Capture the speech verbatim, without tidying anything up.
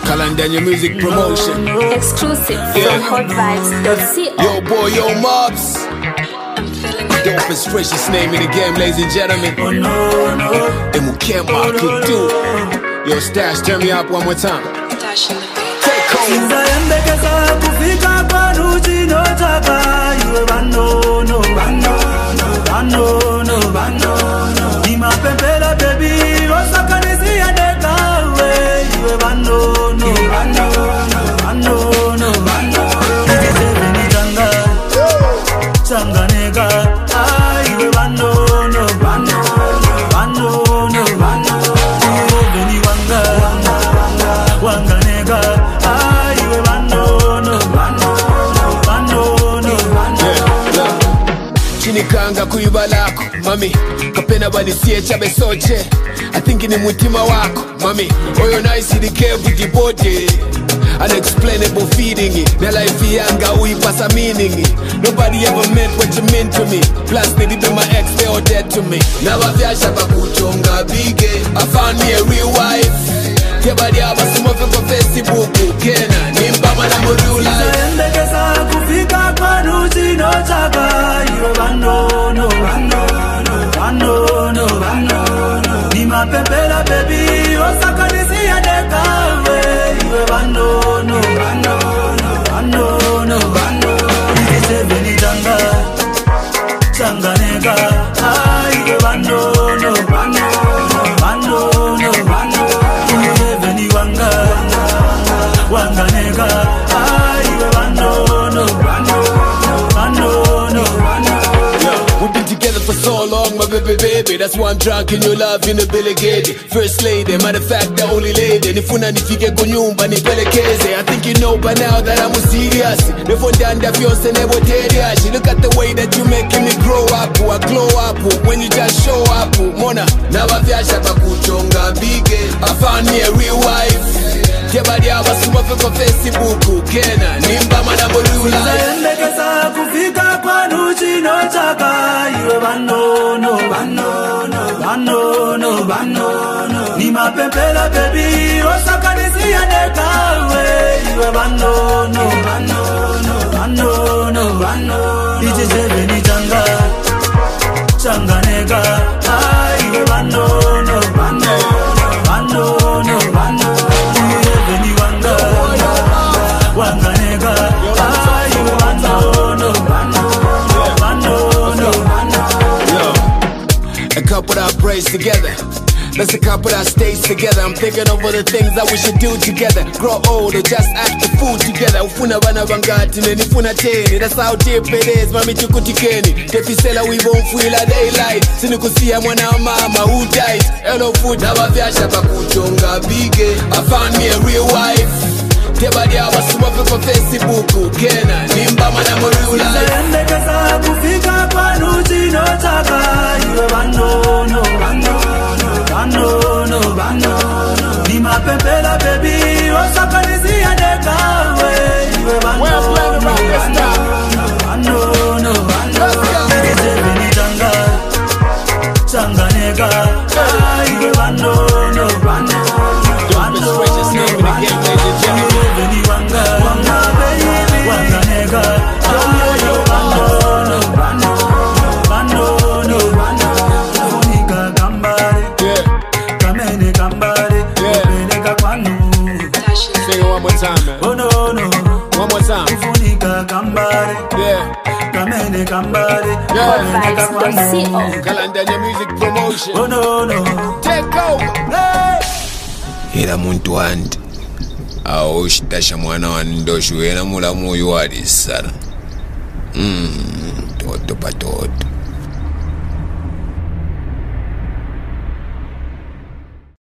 Kalandanya Music Promotion. Exclusive Yeah. from hot vibes dot co. Yo boy, yo mobs. Dopest, freshest name in the game, ladies and gentlemen. Oh no, no. And we can't mark it do. Yo Stash, turn me up one more time. Take home. Sinzayembekeza kufika kwanu chinotaka iwe bano no bano no bano no bano no nimapempela baby osakanisi yandekawe iwe bano no bano no bano no bano nitizeni tanga changaneka iwe bano no bano no bano no bano nitizeni wanga wanganeka iwe bano no bano no bano no bano Chinikanga kuibalako mami kapena balisiye chabe soche I think ni mutima wako mami oyo nice the care with the body unexplainable feeding it na life yanga uipasa meaning it nobody ever meant what you meant to me plus they be my ex they all dead to me na bavyasha bakuchonga bige I found me a real wife kebali abasuma kwa Facebook kena nimba mana modula Sinzayembekeza kufika kwanu chinotaka iwe bano no bano no bano no bano no nimapempela baby osakanisi yandekawe iwe bano no bano no bano no bano nitizeni tanga changaneka iwe bano no bano no bano no bano nitizeni wanga wanganeka iwe bano no bano no bano no bano We've been together for so long, my baby, baby. That's why I'm drunk in your love, in the Billy Gate. First lady, matter of fact, the only lady. Nifuna nifike kunyumba, nipelekeze. I think you know by now that I'm serious. Never done that fiance, never teriashi. Look at the way that you making me grow up. I glow up when you just show up. Mona, naba vyasha bakuchonga bige. I found me a real wife. Kebali abasuma kwa Facebook. Kena, nimba mana bolula. Sinzayembekeza kufika kwanu chinotaka iwe bano no bano no bano no bano no nimapempela baby osakanisi yandekawe iwe bano no bano no bano no bano nitizeni tanga changaneka iwe bano no bano no bano no bano nitizeni wanga wanganeka iwe bano no bano no bano no bano A couple that prays together. Let's a couple that stays together. I'm thinking over the things that we should do together. Grow old or just act the fool together. Ufuna bana bangati nifuna teni. That's how deep it is, mami chukutikeni. Tefisela we won't feel a daylight. Sinikusia mwana mama who died. Hello food, naba vyasha bakuchonga bige. I found me a real wife. Kebali abasuma kwa Facebook. Kena, nimba mana modula. Sinzayembekeza kufika kwanu chinotaka iwe bano no bano no bano no bano no nimapempela baby osakanisi yandekawe iwe bano no bano no bano nitizeni tanga changaneka iwe bano no bano no bano no bano nitizeni wanga wanga baby wanganeka iwe bano no bano no bano no bano ufunika gambare Yeah, kamene gambare Yeah. upeleka kwanu sing it one more time, man. oh no no One more time. ufunika gambare Yeah. kamene gambare Yeah. upeleka hot vibes dot kwanu co. Kalandanya Music Promotion. oh no no Take over. Hey. Ila muntu wanti awushitasha mwana wa ndoshu ena mula muyu wali sana. Mm, toto patoto.